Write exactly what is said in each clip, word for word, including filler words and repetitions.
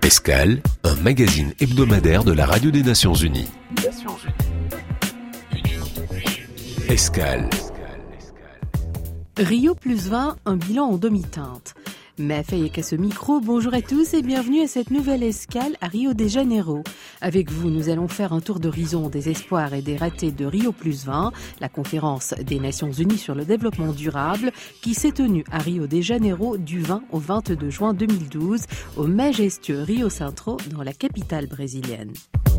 Escale, un magazine hebdomadaire de la Radio des Nations Unies. Escale. Rio plus vingt, un bilan en demi-teinte. Mais Faye à ce micro, bonjour à tous et bienvenue à cette nouvelle escale à Rio de Janeiro. Avec vous, nous allons faire un tour d'horizon des espoirs et des ratés de Rio plus vingt, la conférence des Nations Unies sur le développement durable qui s'est tenue à Rio de Janeiro du vingt au vingt-deux juin deux mille douze au majestueux Rio Centro dans la capitale brésilienne.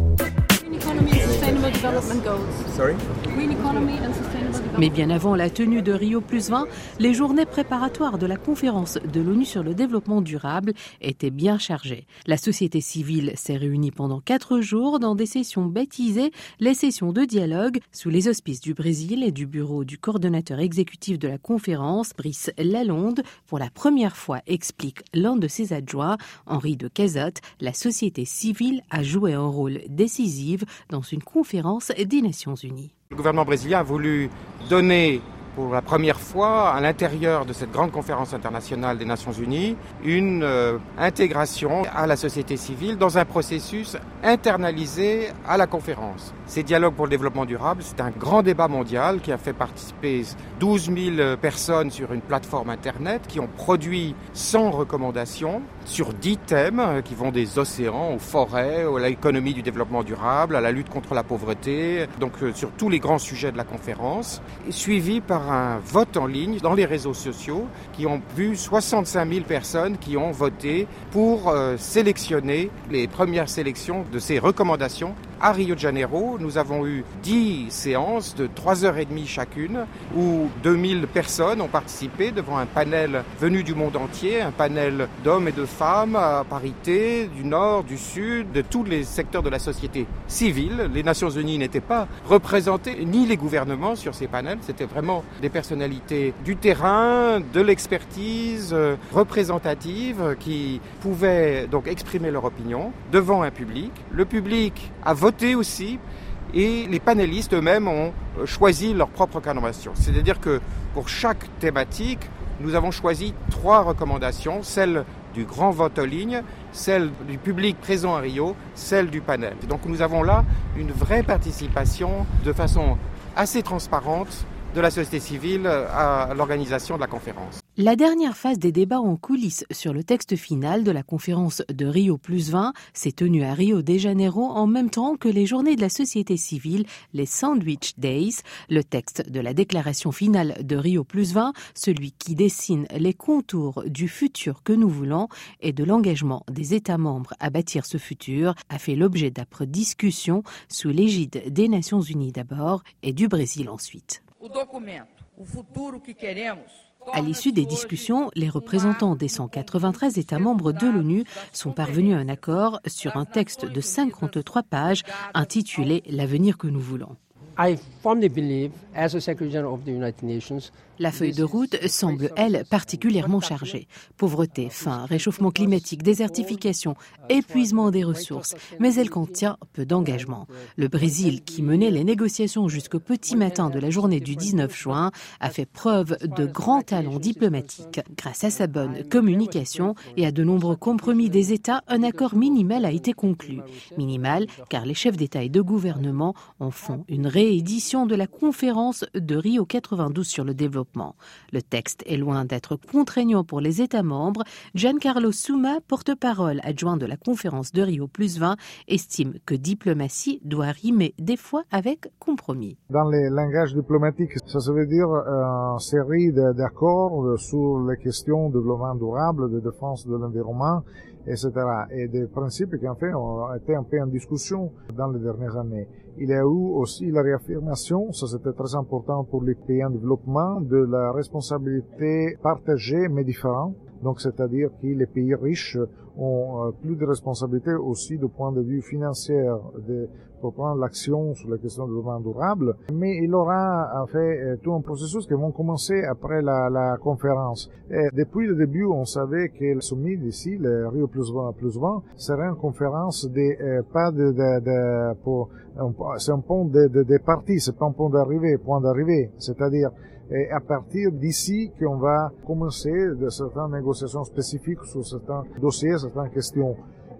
Mais bien avant la tenue de Rio plus vingt, les journées préparatoires de la conférence de l'ONU sur le développement durable étaient bien chargées. La société civile s'est réunie pendant quatre jours dans des sessions baptisées les sessions de dialogue sous les auspices du Brésil et du bureau du coordonnateur exécutif de la conférence, Brice Lalonde. Pour la première fois, explique l'un de ses adjoints, Henri de Cazotte, la société civile a joué un rôle décisif dans une conférence des Nations Unies. Le gouvernement brésilien a voulu donner pour la première fois à l'intérieur de cette grande conférence internationale des Nations Unies une euh, intégration à la société civile dans un processus internalisé à la conférence. Ces dialogues pour le développement durable, c'est un grand débat mondial qui a fait participer douze mille personnes sur une plateforme internet qui ont produit cent recommandations sur dix thèmes qui vont des océans aux forêts, à l'économie du développement durable, à la lutte contre la pauvreté, donc euh, sur tous les grands sujets de la conférence, suivi par un vote en ligne dans les réseaux sociaux qui ont vu soixante-cinq mille personnes qui ont voté pour euh, sélectionner les premières sélections de ces recommandations. À Rio de Janeiro, nous avons eu dix séances de trois heures trente chacune où deux mille personnes ont participé devant un panel venu du monde entier, un panel d'hommes et de femmes à parité, du nord, du sud, de tous les secteurs de la société civile. Les Nations Unies n'étaient pas représentées, ni les gouvernements sur ces panels, c'était vraiment des personnalités du terrain, de l'expertise euh, représentative qui pouvaient donc exprimer leur opinion devant un public. Le public a voté aussi et les panélistes eux-mêmes ont choisi leur propre recommandation. C'est-à-dire que pour chaque thématique, nous avons choisi trois recommandations, celle du grand vote en ligne, celle du public présent à Rio, celle du panel. Et donc nous avons là une vraie participation de façon assez transparente de la société civile à l'organisation de la conférence. La dernière phase des débats en coulisses sur le texte final de la conférence de Rio plus vingt s'est tenue à Rio de Janeiro en même temps que les journées de la société civile, les Sandwich Days, le texte de la déclaration finale de Rio plus vingt, celui qui dessine les contours du futur que nous voulons et de l'engagement des États membres à bâtir ce futur, a fait l'objet d'âpres discussions sous l'égide des Nations Unies d'abord et du Brésil ensuite. À l'issue des discussions, les représentants des cent quatre-vingt-treize États membres de l'ONU sont parvenus à un accord sur un texte de cinquante-trois pages intitulé « L'avenir que nous voulons ». I firmly believe, as a Secretary General of the United Nations, la feuille de route semble, elle, particulièrement chargée. Pauvreté, faim, réchauffement climatique, désertification, épuisement des ressources. Mais elle contient peu d'engagement. Le Brésil, qui menait les négociations jusqu'au petit matin de la journée du dix-neuf juin, a fait preuve de grands talents diplomatiques. Grâce à sa bonne communication et à de nombreux compromis des États, un accord minimal a été conclu. Minimal, car les chefs d'État et de gouvernement en font une réédition de la conférence de Rio quatre-vingt-douze sur le développement. Le texte est loin d'être contraignant pour les États membres. Giancarlo Suma, porte-parole adjoint de la conférence de Rio plus vingt, estime que diplomatie doit rimer des fois avec compromis. Dans les langages diplomatiques, ça, ça veut dire une série d'accords sur les questions de développement durable, de défense de l'environnement, et cetera. Et des principes qui en fait ont été un peu en discussion dans les dernières années. Il y a eu aussi la réaffirmation, ça c'était très important pour les pays en développement, de la responsabilité partagée mais différente. Donc c'est-à-dire que les pays riches ont plus de responsabilités aussi du point de vue financier de, pour prendre l'action sur la question du développement durable. Mais il aura en fait tout un processus qui va commencer après la, la conférence. Et depuis le début, on savait que le sommet d'ici, le Rio plus vingt, plus vingt, serait une conférence de, euh, pas de, de, de pour, c'est un point de, de, de partie, c'est pas un point d'arrivée, point d'arrivée. C'est-à-dire, et à partir d'ici qu'on va commencer de certaines négociations spécifiques sur certains dossiers, certaines questions.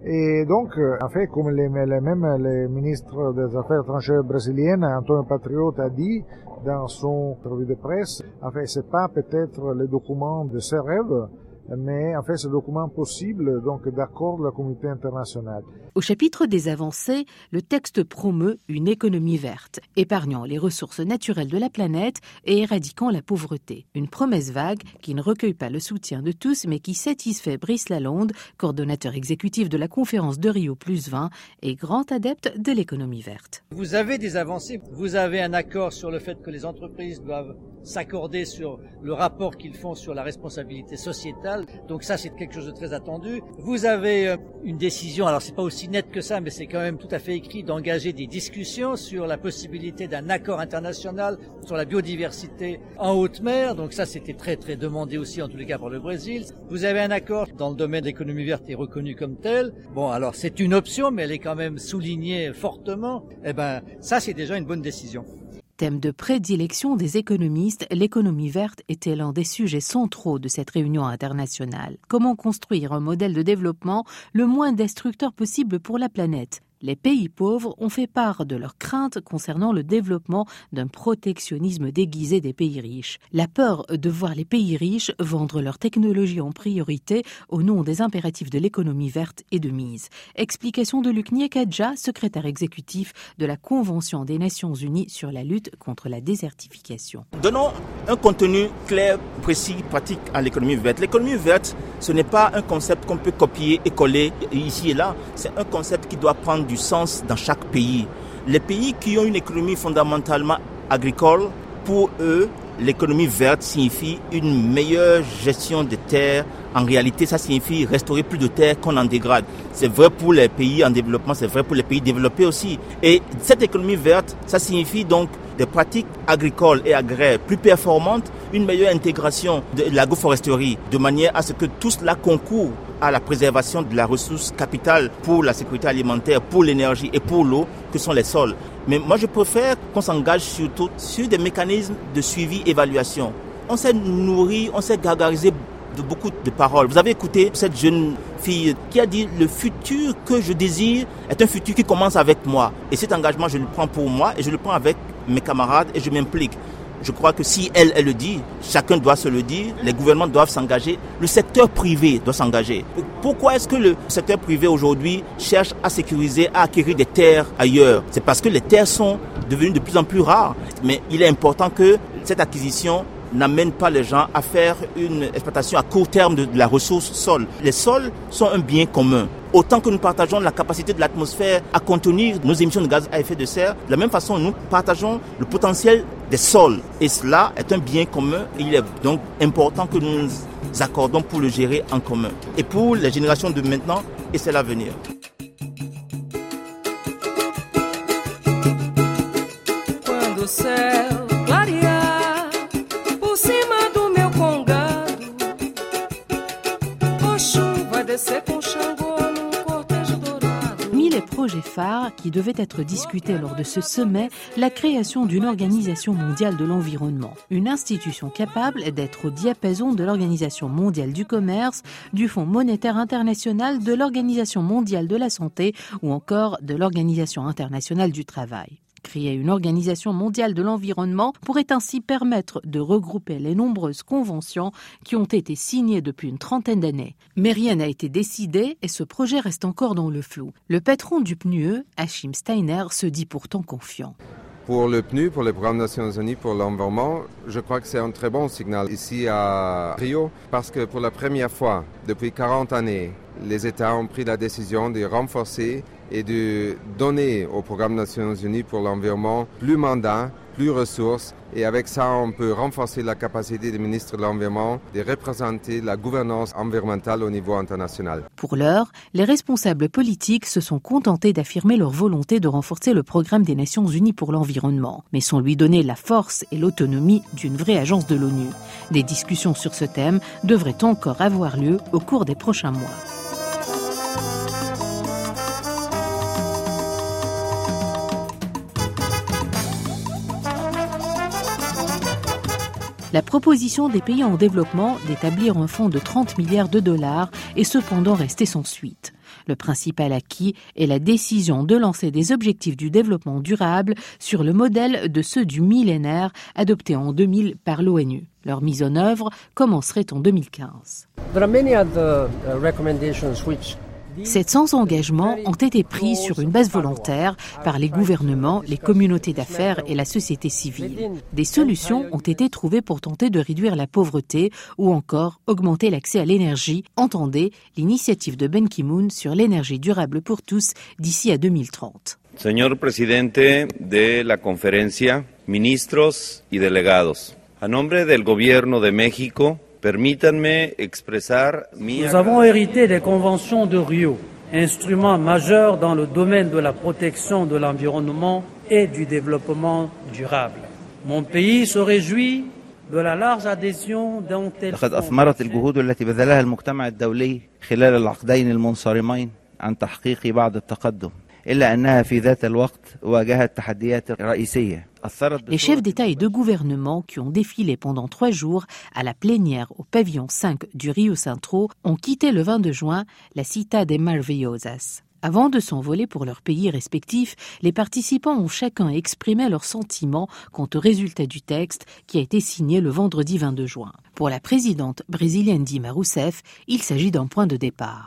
Et donc, en fait, comme les, les, même le ministre des Affaires étrangères brésiliennes, Antonio Patriota, a dit dans son revue de presse, en fait, c'est pas peut-être le document de ses rêves, mais en fait, c'est le document possible, donc, d'accord de la communauté internationale. Au chapitre des avancées, le texte promeut une économie verte, épargnant les ressources naturelles de la planète et éradiquant la pauvreté. Une promesse vague qui ne recueille pas le soutien de tous, mais qui satisfait Brice Lalonde, coordonnateur exécutif de la conférence de Rio plus vingt et grand adepte de l'économie verte. Vous avez des avancées, vous avez un accord sur le fait que les entreprises doivent s'accorder sur le rapport qu'ils font sur la responsabilité sociétale. Donc ça, c'est quelque chose de très attendu. Vous avez une décision, alors c'est pas aussi net que ça, mais c'est quand même tout à fait écrit, d'engager des discussions sur la possibilité d'un accord international sur la biodiversité en haute mer. Donc ça, c'était très très demandé aussi, en tous les cas par le Brésil. Vous avez un accord dans le domaine de l'économie verte et reconnu comme tel. Bon, alors c'est une option, mais elle est quand même soulignée fortement. Eh ben, ça, c'est déjà une bonne décision. Thème de prédilection des économistes, l'économie verte était l'un des sujets centraux de cette réunion internationale. Comment construire un modèle de développement le moins destructeur possible pour la planète ? Les pays pauvres ont fait part de leurs craintes concernant le développement d'un protectionnisme déguisé des pays riches. La peur de voir les pays riches vendre leur technologie en priorité au nom des impératifs de l'économie verte et de mise. Explication de Luc Nyekadja, secrétaire exécutif de la Convention des Nations Unies sur la lutte contre la désertification. Donnons un contenu clair, précis, pratique à l'économie verte. L'économie verte, ce n'est pas un concept qu'on peut copier et coller ici et là. C'est un concept qui doit prendre du sens dans chaque pays. Les pays qui ont une économie fondamentalement agricole, pour eux, l'économie verte signifie une meilleure gestion des terres. En réalité, ça signifie restaurer plus de terres qu'on en dégrade. C'est vrai pour les pays en développement, c'est vrai pour les pays développés aussi. Et cette économie verte, ça signifie donc des pratiques agricoles et agraires plus performantes, une meilleure intégration de l'agroforesterie, de manière à ce que tout cela concourt à la préservation de la ressource capitale pour la sécurité alimentaire, pour l'énergie et pour l'eau, que sont les sols. Mais moi, je préfère qu'on s'engage surtout sur des mécanismes de suivi-évaluation. On s'est nourri, on s'est gargarisé de beaucoup de paroles. Vous avez écouté cette jeune fille qui a dit « Le futur que je désire est un futur qui commence avec moi ». Et cet engagement, je le prends pour moi et je le prends avec mes camarades et je m'implique. Je crois que si elle, elle le dit, chacun doit se le dire, les gouvernements doivent s'engager, le secteur privé doit s'engager. Pourquoi est-ce que le secteur privé aujourd'hui cherche à sécuriser, à acquérir des terres ailleurs ? C'est parce que les terres sont devenues de plus en plus rares. Mais il est important que cette acquisition n'amène pas les gens à faire une exploitation à court terme de la ressource sol. Les sols sont un bien commun. Autant que nous partageons la capacité de l'atmosphère à contenir nos émissions de gaz à effet de serre, de la même façon, nous partageons le potentiel des sols. Et cela est un bien commun. Et il est donc important que nous nous accordons pour le gérer en commun. Et pour les générations de maintenant et celles à venir. Quando o céu clarear por cima do meu congado, Oxum vai descer com Xangô. Les projets phares qui devaient être discutés lors de ce sommet, la création d'une organisation mondiale de l'environnement, une institution capable d'être au diapason de l'Organisation mondiale du commerce, du Fonds monétaire international, de l'Organisation mondiale de la santé ou encore de l'Organisation internationale du travail. Créer une organisation mondiale de l'environnement pourrait ainsi permettre de regrouper les nombreuses conventions qui ont été signées depuis une trentaine d'années. Mais rien n'a été décidé et ce projet reste encore dans le flou. Le patron du P N U E, Achim Steiner, se dit pourtant confiant. Pour le P N U, pour le Programme des Nations Unies pour l'environnement, je crois que c'est un très bon signal ici à Rio parce que pour la première fois depuis quarante années, les États ont pris la décision de renforcer et de donner au Programme des Nations Unies pour l'environnement plus mandats, plus ressources. Et avec ça, on peut renforcer la capacité des ministres de l'Environnement de représenter la gouvernance environnementale au niveau international. Pour l'heure, les responsables politiques se sont contentés d'affirmer leur volonté de renforcer le Programme des Nations Unies pour l'environnement, mais sans lui donner la force et l'autonomie d'une vraie agence de l'ONU. Des discussions sur ce thème devraient encore avoir lieu au cours des prochains mois. La proposition des pays en développement d'établir un fonds de trente milliards de dollars est cependant restée sans suite. Le principal acquis est la décision de lancer des objectifs du développement durable sur le modèle de ceux du millénaire adoptés en deux mille par l'ONU. Leur mise en œuvre commencerait en deux mille quinze. sept cents engagements ont été pris sur une base volontaire par les gouvernements, les communautés d'affaires et la société civile. Des solutions ont été trouvées pour tenter de réduire la pauvreté ou encore augmenter l'accès à l'énergie. Entendez l'initiative de Ban Ki-moon sur l'énergie durable pour tous d'ici à deux mille trente. Señor presidente de la conferencia, ministros y delegados, a nombre del gobierno de México, permítanme expresar mi... Nous avons hérité des conventions de Rio, instrument majeur dans le domaine de la protection de l'environnement et du développement durable. Mon pays se réjouit de la large adhésion dont elle... لقد أثمرت الجهود التي بذلها المجتمع الدولي خلال العقدين المنصرمين عن تحقيق بعض التقدم. إلا أنها في ذات الوقت واجهت تحديات رئيسية. Les chefs d'État et de gouvernement qui ont défilé pendant trois jours à la plénière au pavillon cinq du Rio Centro ont quitté le vingt-deux juin la Città Maravilhosas. Avant de s'envoler pour leurs pays respectifs, les participants ont chacun exprimé leurs sentiments quant au résultat du texte qui a été signé le vendredi vingt-deux juin. Pour la présidente brésilienne Dilma Rousseff, il s'agit d'un point de départ.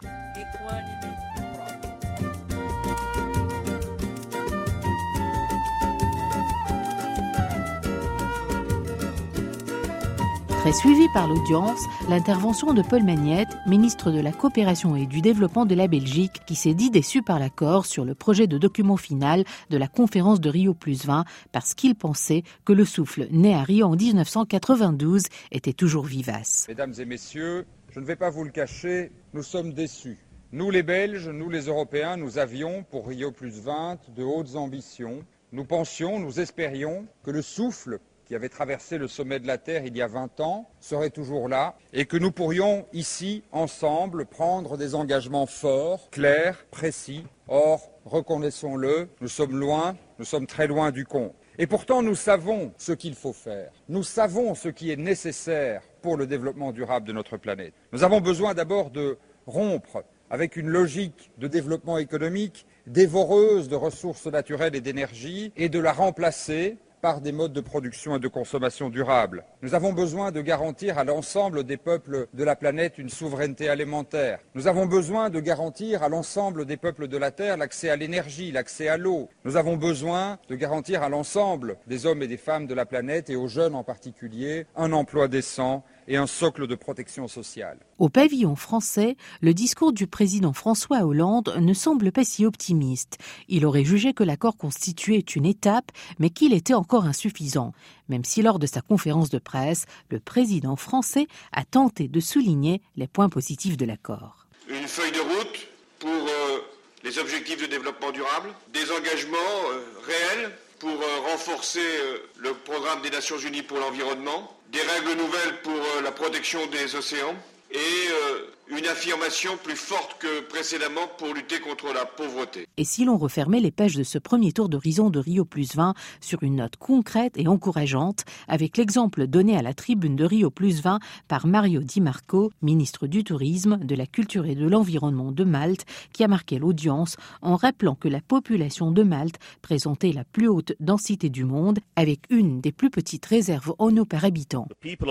Très suivie par l'audience, l'intervention de Paul Magnette, ministre de la Coopération et du Développement de la Belgique, qui s'est dit déçu par l'accord sur le projet de document final de la conférence de Rio plus vingt parce qu'il pensait que le souffle né à Rio en dix-neuf cent quatre-vingt-douze était toujours vivace. Mesdames et messieurs, je ne vais pas vous le cacher, nous sommes déçus. Nous les Belges, nous les Européens, nous avions pour Rio plus vingt de hautes ambitions. Nous pensions, nous espérions que le souffle qui avait traversé le sommet de la Terre il y a vingt ans, serait toujours là, et que nous pourrions ici, ensemble, prendre des engagements forts, clairs, précis. Or, reconnaissons-le, nous sommes loin, nous sommes très loin du compte. Et pourtant, nous savons ce qu'il faut faire. Nous savons ce qui est nécessaire pour le développement durable de notre planète. Nous avons besoin d'abord de rompre avec une logique de développement économique dévoreuse de ressources naturelles et d'énergie et de la remplacer par des modes de production et de consommation durables. Nous avons besoin de garantir à l'ensemble des peuples de la planète une souveraineté alimentaire. Nous avons besoin de garantir à l'ensemble des peuples de la Terre l'accès à l'énergie, l'accès à l'eau. Nous avons besoin de garantir à l'ensemble des hommes et des femmes de la planète, et aux jeunes en particulier, un emploi décent et un socle de protection sociale. Au pavillon français, le discours du président François Hollande ne semble pas si optimiste. Il aurait jugé que l'accord constituait une étape, mais qu'il était encore insuffisant, même si lors de sa conférence de presse, le président français a tenté de souligner les points positifs de l'accord. Une feuille de route pour euh, les objectifs de développement durable, des engagements euh, réels pour euh, renforcer euh, le programme des Nations Unies pour l'environnement, des règles nouvelles pour euh, la protection des océans et euh, une affirmation plus forte que précédemment pour lutter contre la pauvreté. Et si l'on refermait les pages de ce premier tour d'horizon de Rio plus vingt sur une note concrète et encourageante, avec l'exemple donné à la tribune de Rio plus vingt par Mario Di Marco, ministre du Tourisme, de la Culture et de l'Environnement de Malte, qui a marqué l'audience en rappelant que la population de Malte présentait la plus haute densité du monde, avec une des plus petites réserves en eau par habitant.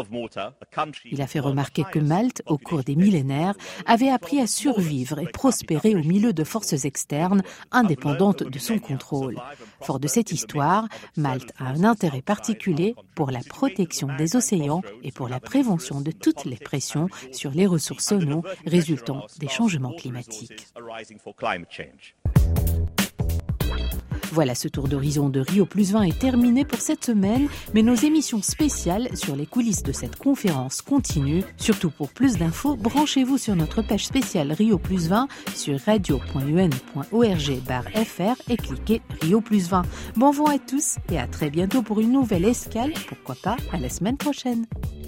Il a fait remarquer que Malte, au cours des millénaires, avait appris à survivre et prospérer au milieu de forces externes indépendantes de son contrôle. Fort de cette histoire, Malte a un intérêt particulier pour la protection des océans et pour la prévention de toutes les pressions sur les ressources en eau résultant des changements climatiques. Voilà, ce tour d'horizon de Rio plus vingt est terminé pour cette semaine, mais nos émissions spéciales sur les coulisses de cette conférence continuent. Surtout pour plus d'infos, branchez-vous sur notre page spéciale Rio plus vingt sur radio point u n point org barre f r et cliquez Rio plus vingt. Bon vent à tous et à très bientôt pour une nouvelle escale, pourquoi pas à la semaine prochaine.